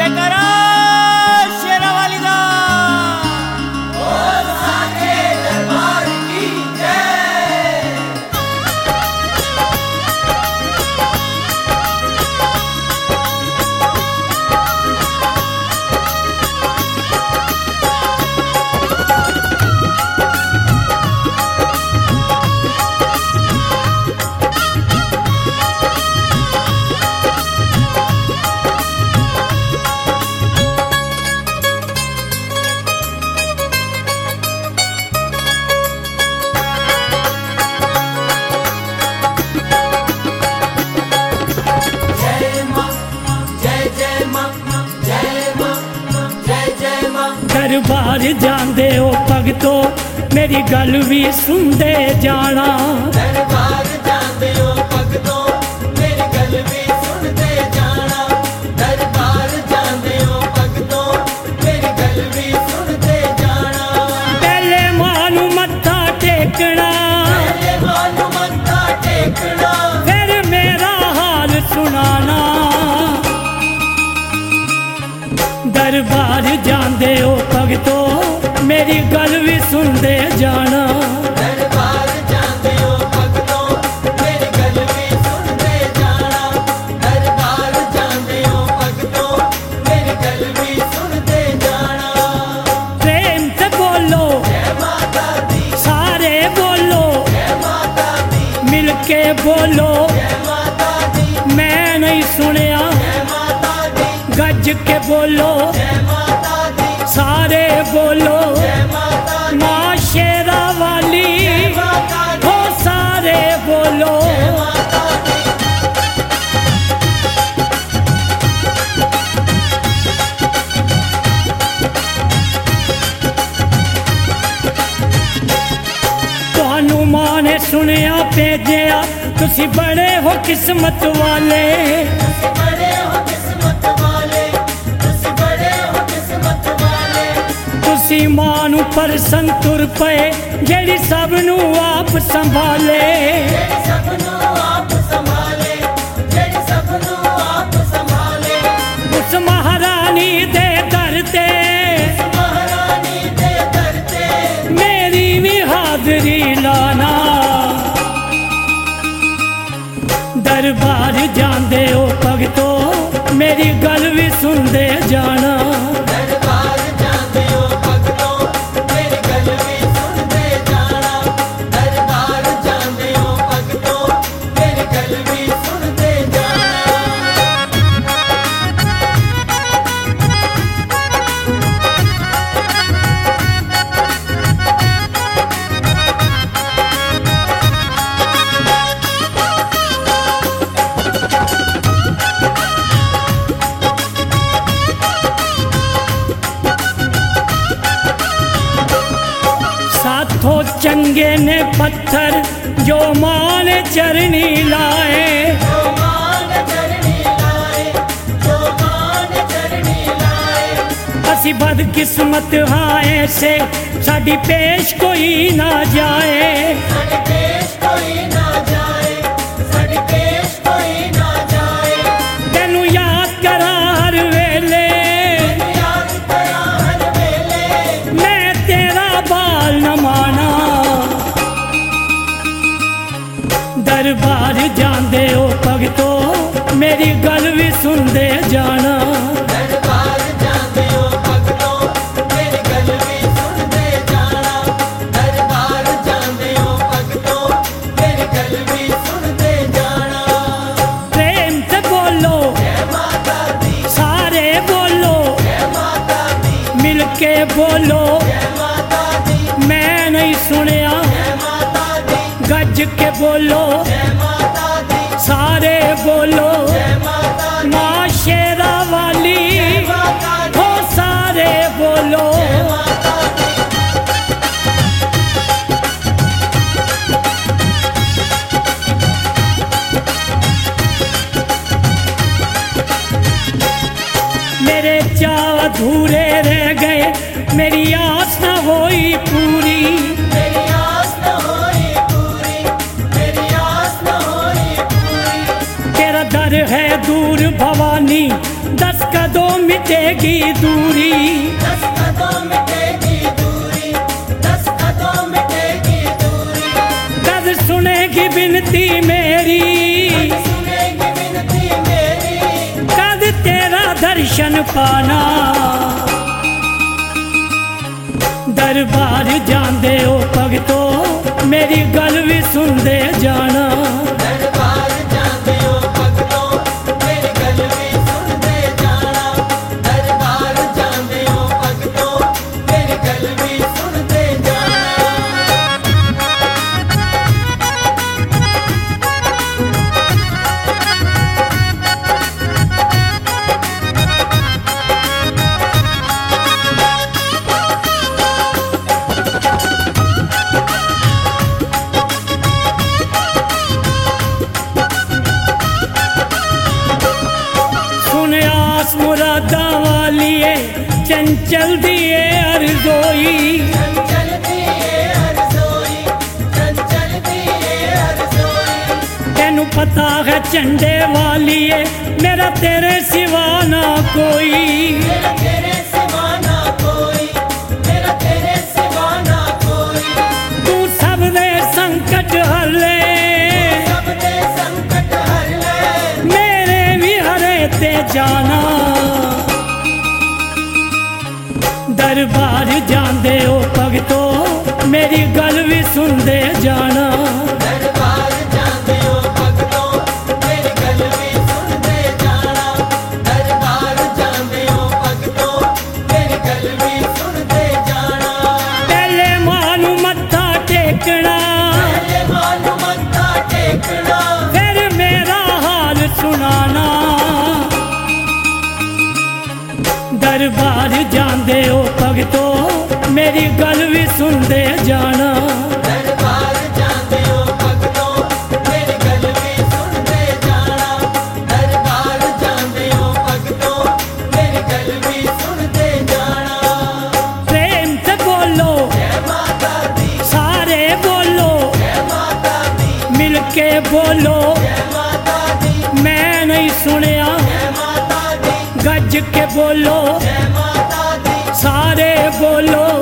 जयकारा शेरा वाली दा। बोल साचे दरबार की जय। दरबार जांदे ओ भगतो मेरी गल भी सुनदे जाना। दरबार जांदे ओ भगतो मेरी गल भी सुनदे जाना। दरबार जांदे ओ भगतो मेरी गल भी सुनदे जाना। पहले मानू मत्था टेकना, पहले मानू मत्था टेकना, फिर मेरा हाल सुनाना। दरबार जांदे ओ भगतो मेरी गल भी सुनदे जाना। दरबार जांदे ओ भगतो मेरी गल भी सुनदे जाना। दरबार जांदे ओ भगतो मेरी गल भी सुनदे जाना। प्रेम से बोलो जय माता दी, सारे बोलो, जय माता दी, मिलके बोलो जय माता दी, मैं नहीं सुनिया। जय माता दी, गज के बोलो जय माता दी, सारे बोलो जय माता दी, माँ शेरा वाली जय माता दी, हो सारे बोलो। जय माता दी। तुहानू मां ने सुनिया भेजिया तुसी बड़े हो किस्मत वाले। तुसी बड़े हो किस्मत वाले, तुसी बड़े हो किस्मत वाले। तुसी मां नू परसन तुर पे जेड़ी सब नू आप संभाले। जेड़ी सबनू आप संभाले, जेड़ी सबनू आप संभाले। उस महारानी दे दर ते महारानी दे दर ते मेरी भी हाजरी लाना। दरबार जांदे ओ भगतो मेरी गल भी सुनदे जाना। दरबार जांदे ओ भगतो मेरी गल भी सुनदे जाना। दरबार जांदे ओ भगतो मेरी गल भी सुनदे जाना। साथों चंगे ने पत्थर जो मां ने चरनी लाए। जो मान चरनी लाए, जो मान चरनी लाए। असी बदकिस्मत हाँ ऐसे साडी पेश कोई ना जाए। साडे पेश कोई ना जाए, साडे पेश कोई ना जाए। तेनू याद करा हर वेले याद करा हर वेले, मैं तेरा बाल न माना। दरबार जांदे ओ भगतो मेरी गल भी सुनदे जाना। दरबार जांदे ओ भगतो मेरी गल भी सुनदे जाना। दरबार जांदे ओ भगतो मेरी गल भी सुनदे जाना। प्रेम से बोलो जय माता दी, सारे बोलो, जय माता दी, मिलके बोलो जय माता दी, मैं नहीं सुनिया। जय माता दी, गज के बोलो जय माता दी, सारे बोलो जय माता दी, माँ शेरा वाली जय माता दी, हो सारे बोलो। जय माता दी। मेरे चाव अधूरे रह गए मेरी आस न होई पूरी। मेरी आस न होई पूरी, मेरी आस न होई पूरी। तेरा दर है दूर भवानी 10 कदों मिटेगी दूरी। 10 कदों मिटेगी दूरी, 10 कदों मिटेगी दूरी। कद सुनेगी विनती मेरी, सुनेगी विनती मेरी, कद तेरा दर्शन पाना। दरबार जांदे ओ भगतो मेरी गल भी सुनदे जाना। दरबार जांदे ओ भगतो मेरी गल भी सुनदे जाना। दरबार जांदे ओ भगतो मेरी गल भी सुनदे जाना। मुरादा वालिए चंचल दिए अरज़ोई। चंचल दिए अरज़ोई, चंचल दिए अरज़ोई। तेनू पता है चंडे वालिए मेरा तेरे सिवा ना कोई। मेरा तेरे सिवा ना कोई, मेरा तेरे सिवा ना कोई। तू सब दे संकट हले, सबने संकट हर ले, मेरे भी हरे ते जाना। दरबार जांदे ओ भगतो मेरी गल भी सुनदे जाना। दरबार जांदे ओ भगतो मेरी गल भी सुनदे जाना। दरबार जांदे ओ भगतो मेरी गल भी सुनदे जाना। पहले मानू मत्था टेकना, पहले मानू मत्था टेकना, फिर मेरा हाल सुनाना। दरबार जांदे ओ भगतो मेरी गल भी सुनदे जाना। दरबार जांदे ओ भगतो मेरी गल भी सुनदे जाना। दरबार जांदे ओ भगतो मेरी गल भी सुनदे जाना। प्रेम से बोलो जय माता दी, सारे बोलो, जय माता दी, मिलके बोलो जय माता दी, मैं नहीं सुनिया। जय माता दी, गज के बोलो जय माता दी, सारे बोलो